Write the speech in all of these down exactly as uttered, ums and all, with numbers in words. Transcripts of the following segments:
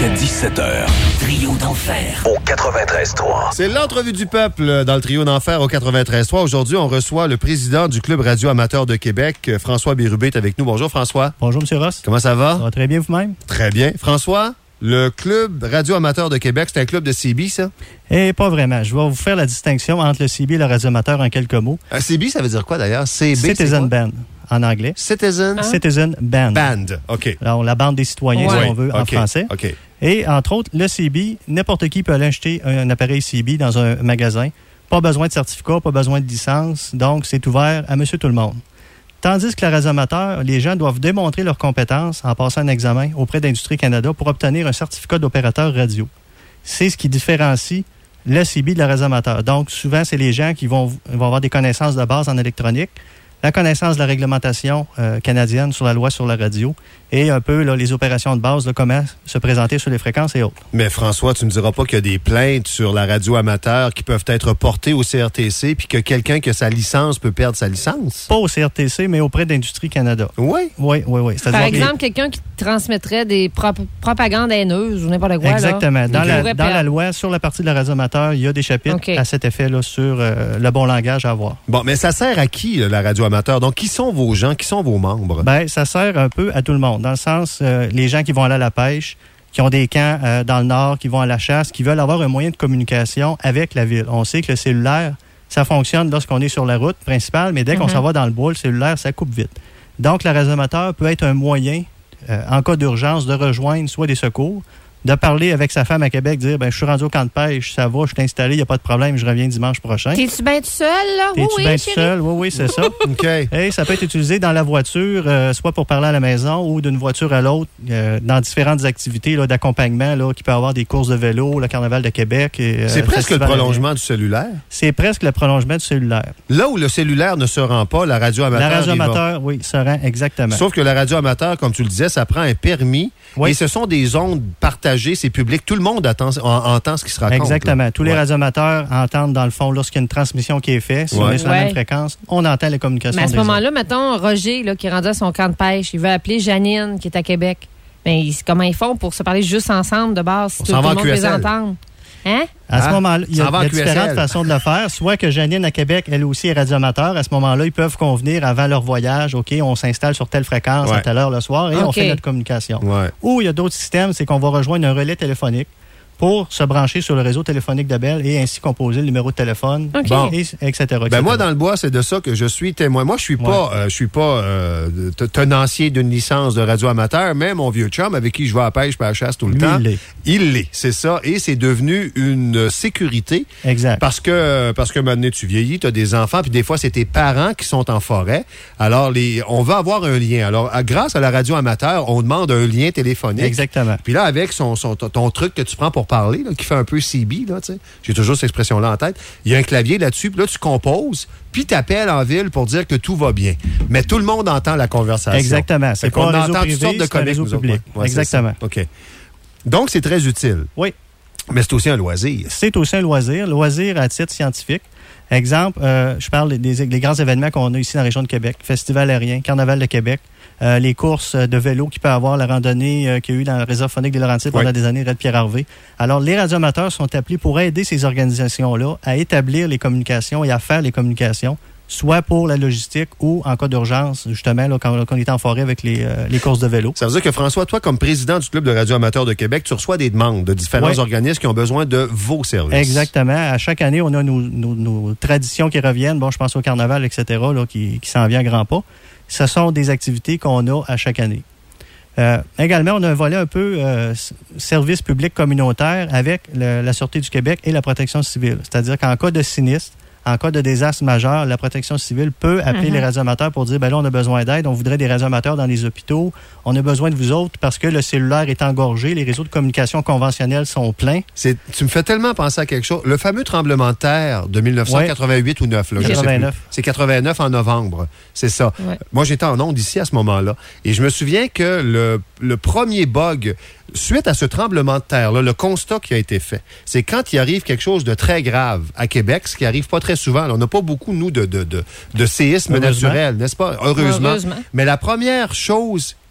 jusqu'à dix-sept heures. Trio d'enfer au quatre-vingt-treize trois. C'est l'entrevue du peuple dans le Trio d'enfer au quatre-vingt-treize trois. Aujourd'hui, on reçoit le président du Club radio amateur de Québec, François Bérubé, est avec nous. Bonjour François. Bonjour M. Ross. Comment ça va? Ça va très bien vous-même? Très bien. François, le Club radio amateur de Québec, c'est un club de C B, ça? Eh, pas vraiment. Je vais vous faire la distinction entre le C B et le radio amateur en quelques mots. Un C B, ça veut dire quoi d'ailleurs? C B, Citizen Band, en anglais. Citizen? Hein? Citizen Band. Band, OK. Alors, la bande des citoyens, Ouais. si on veut, OK. en français. OK. Et, entre autres, le C B, n'importe qui peut aller acheter un appareil C B dans un magasin. Pas besoin de certificat, pas besoin de licence. Donc, c'est ouvert à monsieur tout le monde. Tandis que le radio amateur, les gens doivent démontrer leurs compétences en passant un examen auprès d'Industrie Canada pour obtenir un certificat d'opérateur radio. C'est ce qui différencie le C B de la radio amateur. Donc, souvent, c'est les gens qui vont, vont avoir des connaissances de base en électronique, la connaissance de la réglementation euh, canadienne sur la loi sur la radio et un peu là, les opérations de base, là, comment se présenter sur les fréquences et autres. Mais François, tu me diras pas qu'il y a des plaintes sur la radio amateur qui peuvent être portées au C R T C puis que quelqu'un qui a sa licence peut perdre sa licence? Pas au C R T C, mais auprès d'Industrie Canada. Oui? Oui, oui, oui. Par exemple, quelqu'un qui transmettrait des prop- propagandes haineuses ou n'importe quoi. Exactement. Là, dans il la, pourrait dans la perdre. loi, sur la partie de la radio amateur, il y a des chapitres OK. à cet effet là sur euh, le bon langage à avoir. Bon, mais ça sert à qui, là, la radio amateur? Donc, qui sont vos gens? Qui sont vos membres? Ben, ça sert un peu à tout le monde. Dans le sens, euh, les gens qui vont aller à la pêche, qui ont des camps euh, dans le nord, qui vont à la chasse, qui veulent avoir un moyen de communication avec la ville. On sait que le cellulaire, ça fonctionne lorsqu'on est sur la route principale, mais dès qu'on Mm-hmm. s'en va dans le bois, le cellulaire, ça coupe vite. Donc, le radio amateur peut être un moyen, euh, en cas d'urgence, de rejoindre soit des secours, de parler avec sa femme à Québec, dire ben, je suis rendu au camp de pêche, ça va, je suis installé, il n'y a pas de problème, je reviens dimanche prochain. T'es-tu bien tout seul, là? T'es-tu oui, bien oui, tout chérie. seul? Oui, oui, c'est ça. OK. Et ça peut être utilisé dans la voiture, euh, soit pour parler à la maison ou d'une voiture à l'autre, euh, dans différentes activités là, d'accompagnement, là, qui peut avoir des courses de vélo, le Carnaval de Québec. Et, euh, C'est presque le Festival prolongement du cellulaire. C'est presque le prolongement du cellulaire. Là où le cellulaire ne se rend pas, la radio amateur La radio y va. amateur, oui, se rend exactement. Sauf que la radio amateur, comme tu le disais, ça prend un permis. Oui. Et ce sont des ondes partagées, c'est public. Tout le monde attend, en- entend ce qui se raconte. Exactement. là. Tous les Ouais. radioamateurs entendent, dans le fond, lorsqu'il y a une transmission qui est faite, si Ouais. on est sur la Ouais. même fréquence, on entend les communications Mais à ce des autres. moment-là, mettons, Roger, là, qui est rendu à son camp de pêche, il veut appeler Janine, qui est à Québec. Mais ils- comment ils font pour se parler juste ensemble de base, si On tout, s'en tout va le en monde peut Q S les L. entendre? Hein? À ce Ah, moment-là, il y a, ça va en il y a Q S L. différentes façons de le faire. Soit que Janine à Québec, elle aussi est radioamateur. À ce moment-là, ils peuvent convenir avant leur voyage. OK, on s'installe sur telle fréquence Ouais. à telle heure le soir et on OK. fait notre communication. Ouais. Ou il y a d'autres systèmes, c'est qu'on va rejoindre un relais téléphonique pour se brancher sur le réseau téléphonique de Bell et ainsi composer le numéro de téléphone, OK. Bon. et, et cetera, Ben moi, dans le bois, c'est de ça que je suis témoin. Moi, je suis pas, euh, je suis pas euh, t- tenancier d'une licence de radio amateur, mais mon vieux chum avec qui je vais à la pêche et à la chasse tout le Lui, temps, il l'est. il l'est, c'est ça. Et c'est devenu une sécurité Exact. parce que parce que maintenant tu vieillis, tu as des enfants, puis des fois c'est tes parents qui sont en forêt. Alors les, on veut avoir un lien. Alors à- grâce à la radio amateur, on demande un lien téléphonique. Exactement. Puis là, avec son, son, ton, ton truc que tu prends pour parler, là, qui fait un peu C B, là, tu sais, j'ai toujours cette expression-là en tête, il y a un clavier là-dessus, puis là, tu composes, puis tu appelles en ville pour dire que tout va bien. Mais tout le monde entend la conversation. Exactement. C'est Fait qu'on pas un réseau entend toutes privé, sortes de c'est un connects, réseau nous autres. public. Ouais, ouais, c'est Exactement. ça. OK. Donc, c'est très utile. Oui. Mais c'est aussi un loisir. C'est aussi un loisir. Loisir à titre scientifique. Exemple, euh, je parle des, des grands événements qu'on a ici dans la région de Québec. Festival aérien, Carnaval de Québec, euh, les courses de vélo qu'il peut avoir, la randonnée euh, qu'il y a eu dans la réserve phonique des Laurentides pendant Oui. des années, Red Pierre Harvey. Alors, les radioamateurs sont appelés pour aider ces organisations-là à établir les communications et à faire les communications, soit pour la logistique ou en cas d'urgence, justement, là, quand, quand on est en forêt avec les, euh, les courses de vélo. Ça veut dire que, François, toi, comme président du Club de radio amateur de Québec, tu reçois des demandes de différents Oui. organismes qui ont besoin de vos services. Exactement. À chaque année, on a nos, nos- nos traditions qui reviennent. Bon, je pense au carnaval, et cetera, là, qui, qui s'en vient à grands pas. Ce sont des activités qu'on a à chaque année. Euh, également, on a un volet un peu euh, s- service public communautaire avec le- la Sûreté du Québec et la protection civile. C'est-à-dire qu'en cas de sinistre, en cas de désastre majeur, la protection civile peut appeler Mhm. les radioamateurs pour dire, ben là, on a besoin d'aide, on voudrait des radioamateurs dans les hôpitaux, on a besoin de vous autres parce que le cellulaire est engorgé, les réseaux de communication conventionnels sont pleins. C'est, tu me fais tellement penser à quelque chose. Le fameux tremblement de terre de dix-neuf cent quatre-vingt-huit ou neuf, là, je sais plus. quatre-vingt-neuf. C'est quatre-vingt-neuf en novembre. C'est ça. Ouais. Moi, j'étais en onde ici à ce moment-là. Et je me souviens que le, le premier bug, suite à ce tremblement de terre-là, le constat qui a été fait, c'est quand il arrive quelque chose de très grave à Québec, ce qui arrive pas très souvent. Là, on n'a pas beaucoup, nous, de, de, de, de séismes Heureusement. naturels, n'est-ce pas? Heureusement. Heureusement. Mais la première chose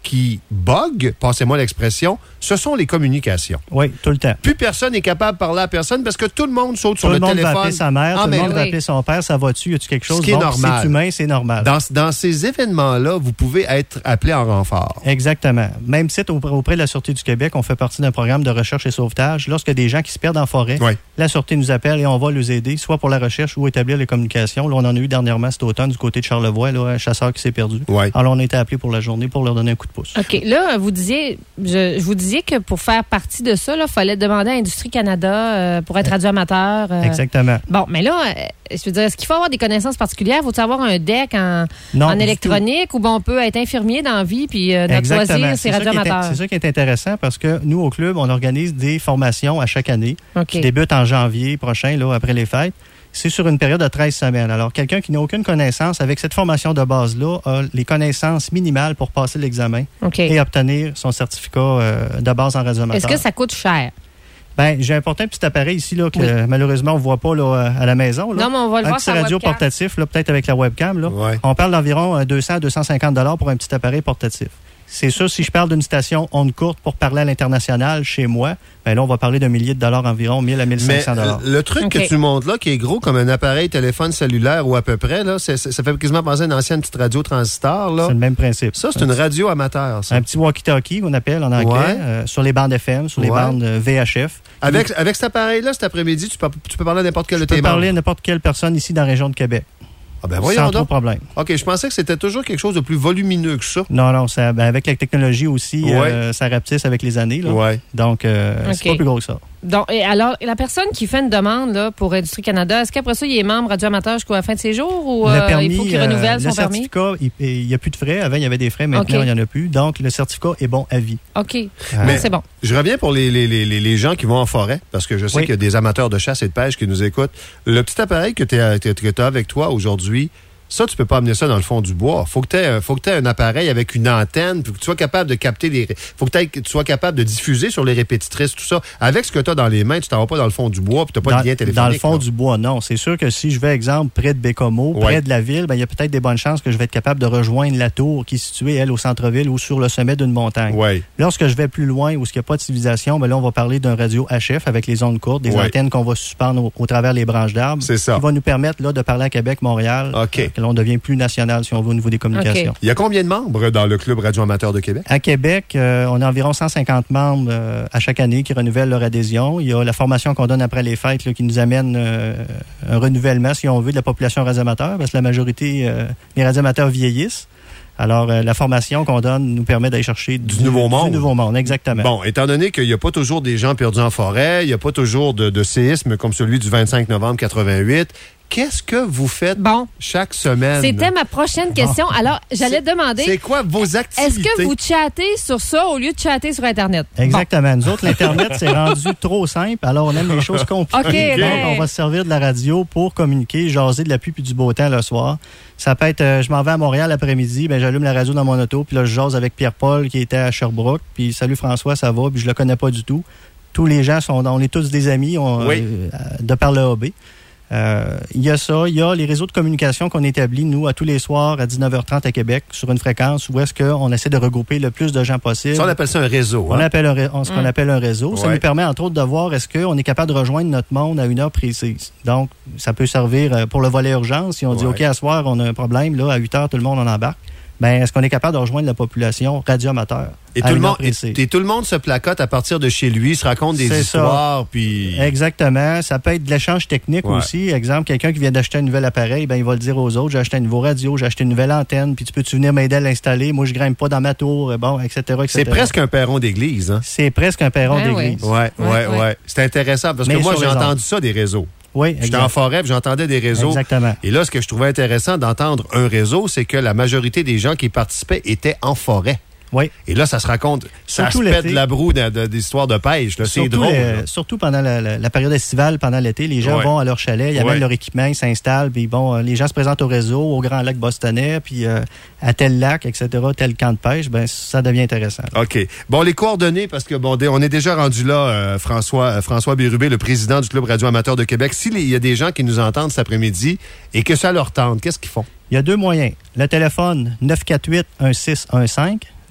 qui bug, passez-moi l'expression, ce sont les communications. Oui, tout le temps. Plus personne n'est capable de parler à personne parce que tout le monde saute sur tout le, le monde téléphone. va appeler sa mère, Ah, tout le monde oui. va appeler son père, ça va-tu, y a-tu quelque chose? Ce qui est bon, normal. C'est humain, c'est normal. Dans, dans ces événements-là, vous pouvez être appelé en renfort. Exactement. Même site auprès de la Sûreté du Québec, on fait partie d'un programme de recherche et sauvetage. Lorsqu'il y a des gens qui se perdent en forêt, Oui. la Sûreté nous appelle et on va les aider, soit pour la recherche ou établir les communications. Là, on en a eu dernièrement cet automne du côté de Charlevoix, là, un chasseur qui s'est perdu. Oui. Alors, on a été appelé pour la journée pour leur donner un coup de pouce. OK. Là, vous disiez, je, je vous disiez que pour faire partie de ça, il fallait demander à Industrie Canada euh, pour être radioamateur. Euh... Exactement. Bon, mais là, euh, je veux dire, est-ce qu'il faut avoir des connaissances particulières? Faut-il avoir un deck en, Non, en du électronique ou bon, on peut être infirmier dans la vie puis euh, notre Exactement. loisir, c'est ça qui est- radioamateur? C'est ça qui est intéressant parce que nous, au club, on organise des formations à chaque année OK. qui débutent en janvier prochain, là, après les fêtes. C'est sur une période de treize semaines. Alors, quelqu'un qui n'a aucune connaissance, avec cette formation de base-là, a les connaissances minimales pour passer l'examen OK. et obtenir son certificat euh, de base en radioamateur. Est-ce que ça coûte cher? Ben, j'ai apporté un petit appareil ici là, que Oui. euh, malheureusement, on ne voit pas là, à la maison. Là. Non, mais on va le un voir petit sur la radio webcam. portatif, là, peut-être avec la webcam. Là. Ouais. On parle d'environ euh, deux cents à deux cent cinquante dollars pour un petit appareil portatif. C'est sûr, si je parle d'une station onde courte pour parler à l'international chez moi, ben là, on va parler d'un millier de dollars environ, mille à mille cinq Mais cents dollars. le truc OK. que tu montres là, qui est gros comme un appareil téléphone cellulaire ou à peu près, là, c'est- c'est- ça fait quasiment penser à une ancienne petite radio transistor. Là. C'est le même principe. Ça, c'est une radio amateur. Ça. Un petit walkie-talkie qu'on appelle en anglais, Ouais. euh, sur les bandes F M, sur les Ouais. bandes euh, V H F. Avec, avec cet appareil-là, cet après-midi, tu peux, tu peux parler à n'importe quel de Je tes peux parler à membres. n'importe quelle personne ici dans la région de Québec. Ah ben Sans voyons trop de donc. problème. OK, je pensais que c'était toujours quelque chose de plus volumineux que ça. Non, non, ça, ben, avec la technologie aussi, Ouais. euh, ça rapetisse avec les années. Là. Ouais. Donc, euh, OK. c'est pas plus gros que ça. Donc, et alors, la personne qui fait une demande là, pour Industrie Canada, est-ce qu'après ça, il est membre radioamateur jusqu'à la fin de ses jours ou euh, le permis, il faut qu'il euh, renouvelle le son permis? certificat, il n'y a plus de frais. Avant, il y avait des frais. Maintenant, OK. il n'y en a plus. Donc, le certificat est bon à vie. OK. Euh, Mais- C'est bon. Je reviens pour les, les, les, les gens qui vont en forêt, parce que je sais Oui. qu'il y a des amateurs de chasse et de pêche qui nous écoutent. Le petit appareil que tu as avec toi aujourd'hui, ça, tu peux pas amener ça dans le fond du bois. Faut que tu aies, faut que t'aies un appareil avec une antenne, puis que tu sois capable de capter les... Faut que, t'aies- que tu sois capable de diffuser sur les répétitrices, tout ça. Avec ce que tu as dans les mains, tu t'en vas pas dans le fond du bois, puis tu pas dans, de lien téléphonique. dans le fond là. du bois, non. C'est sûr que si je vais, exemple, près de Bécomo, Ouais. près de la ville, ben, il y a peut-être des bonnes chances que je vais être capable de rejoindre la tour qui est située, elle, au centre-ville ou sur le sommet d'une montagne. Ouais. Lorsque je vais plus loin, où il n'y a pas de civilisation, ben là, on va parler d'un radio H F avec les ondes courtes, des Ouais. antennes qu'on va suspendre au, au travers les branches d'arbres. C'est ça. Qui va nous permettre là, de parler à Québec, Montréal, OK. euh, que l'on devient plus national, si on veut, au niveau des communications. OK. Il y a combien de membres dans le Club Radio Amateur de Québec? À Québec, euh, on a environ cent cinquante membres euh, à chaque année qui renouvellent leur adhésion. Il y a la formation qu'on donne après les fêtes là, qui nous amène euh, un renouvellement, si on veut, de la population radioamateur, parce que la majorité, euh, les radioamateurs vieillissent. Alors, euh, la formation qu'on donne nous permet d'aller chercher Du nouveau monde. Du nouveau monde, exactement. Bon, étant donné qu'il n'y a pas toujours des gens perdus en forêt, il n'y a pas toujours de, de séisme comme celui du vingt-cinq novembre quatre-vingt-huit, qu'est-ce que vous faites Bon. chaque semaine? C'était ma prochaine question. Alors, j'allais demander, C'est quoi vos est-ce activités? que vous chattez sur ça au lieu de chatter sur Internet? Exactement. Nous autres, l'Internet, c'est rendu trop simple. Alors, on aime les choses compliquées. OK, Donc, ben- on va se servir de la radio pour communiquer, jaser de la pluie puis du beau temps le soir. Ça peut être, euh, je m'en vais à Montréal l'après-midi, ben j'allume la radio dans mon auto, puis là, je jase avec Pierre-Paul qui était à Sherbrooke, puis salut François, ça va, puis je le connais pas du tout. Tous les gens sont, on est tous des amis, on, Oui. euh, de par le A B. Euh, il y a ça, il y a les réseaux de communication qu'on établit, nous, à tous les soirs à dix-neuf heures trente à Québec, sur une fréquence où est-ce qu'on essaie de regrouper le plus de gens possible. Ça, on appelle ça un réseau. On hein? appelle un ré- on- ce qu'on Mm. appelle un réseau. Ça Ouais. nous permet, entre autres, de voir est-ce qu'on est capable de rejoindre notre monde à une heure précise. Donc, ça peut servir euh, pour le volet urgence. Si on dit, Ouais. OK, à soir, on a un problème, là, à huit heures, tout le monde en embarque. Ben, est-ce qu'on est capable de rejoindre la population radioamateur? Et à tout, le une heure monde, et, précise? et tout le monde se placote à partir de chez lui, se raconte des C'est histoires, puis... Exactement. Ça peut être de l'échange technique Ouais. aussi. Exemple, quelqu'un qui vient d'acheter un nouvel appareil, ben, il va le dire aux autres, j'ai acheté un nouveau radio, j'ai acheté une nouvelle antenne, puis tu peux-tu venir m'aider à l'installer? Moi, je grimpe pas dans ma tour, bon, et cetera, et C'est cetera. presque un perron d'église. Hein? C'est presque un perron Ben d'église. Ouais, ouais, ouais. Ouais, C'est intéressant, parce Mais que moi, sur j'ai les entendu ondes. ça des réseaux. Oui, J'étais en exact. forêt, puis j'entendais des réseaux. Exactement. Et là, ce que je trouvais intéressant d'entendre un réseau, c'est que la majorité des gens qui participaient étaient en forêt. Oui. Et là, ça se raconte, ça Surtout se pète l'été. de la broue de- de- d'histoires de pêche. là. C'est Surtout, drôle. euh, là. surtout pendant la, la- la période estivale, pendant l'été, les gens Ouais. vont à leur chalet, ils Ouais. amènent leur équipement, ils s'installent, puis bon, euh, les gens se présentent au réseau, au Grand Lac Bostonnais, puis euh, à tel lac, et cetera, tel camp de pêche, ben ça devient intéressant. OK. Bon, les coordonnées, parce que bon, dé- on est déjà rendu là, euh, François, euh, François Bérubé, le président du Club Radio Amateur de Québec. S'il y a des gens qui nous entendent cet après-midi et que ça leur tente, qu'est-ce qu'ils font? Il y a deux moyens. Le téléphone neuf quatre huit un six un cinq,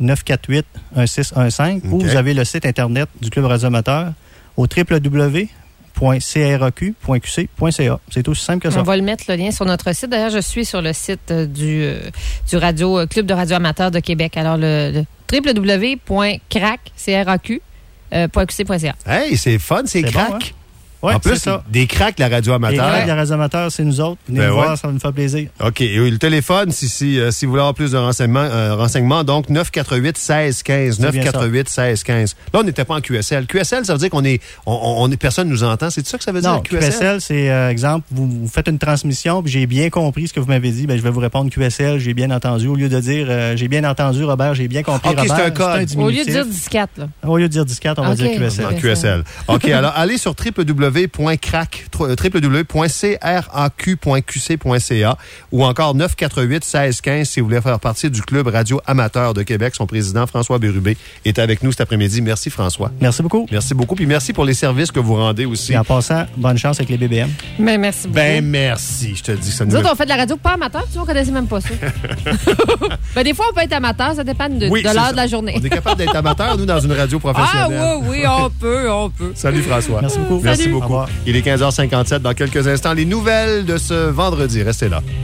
neuf quatre huit un six un cinq Okay. ou vous avez le site Internet du Club Radio Amateur au w w w point c r a q point q c point c a. C'est aussi simple que ça. On va le mettre, le lien, sur notre site. D'ailleurs, je suis sur le site euh, du, euh, du radio, euh, Club de radio amateur de Québec. Alors, le, le w w w point crac point q c point c a. Hey, c'est fun, c'est, C'est crack. bon, hein? Ouais, en plus, c'est ça. des cracks, la radio Les amateur. cracks de la radio amateur, c'est nous autres. Venez Ben nous ouais. voir, ça va nous faire plaisir. OK. Et le téléphone, si, si, euh, si vous voulez avoir plus de renseignements, euh, renseignements donc neuf quatre huit seize quinze. C'est neuf bien quatre huit seize quinze. Là, on n'était pas en Q S L. Q S L, ça veut dire qu'on est, on, on est, personne nous entend. C'est ça que ça veut Non, dire, Q S L, c'est, euh, exemple, vous, vous faites une transmission, puis j'ai bien compris ce que vous m'avez dit, ben, je vais vous répondre Q S L, j'ai bien entendu. Au lieu de dire, euh, j'ai bien entendu, Robert, j'ai bien compris, OK, Robert. c'est un code. C'est un Au lieu de diminutif. dire disquette, là. Au lieu de dire disquette, on va OK. dire Q S L. En Q S L. OK, alors allez sur w w w point crac, w w w point c r a q point q c point c a ou encore neuf quatre huit seize quinze si vous voulez faire partie du Club Radio Amateur de Québec. Son président, François Bérubé, est avec nous cet après-midi. Merci, François. Merci beaucoup. Merci beaucoup. Puis merci pour les services que vous rendez aussi. Et en passant, bonne chance avec les B B M. Mais merci beaucoup. Ben, merci. Je te dis ça. Nous autres, on fait de la radio pas amateur, tu vois, on connaissait même pas ça. Ben, des fois, on peut être amateur, ça dépend de, Oui, de c'est l'heure ça. de la journée. On est capable d'être amateur, nous, dans une radio Ah professionnelle. oui, oui, on peut, on peut. Salut, François. Merci beaucoup. Merci Salut. Au beaucoup. revoir. Il est quinze heures cinquante-sept. Dans quelques instants, les nouvelles de ce vendredi. Restez là.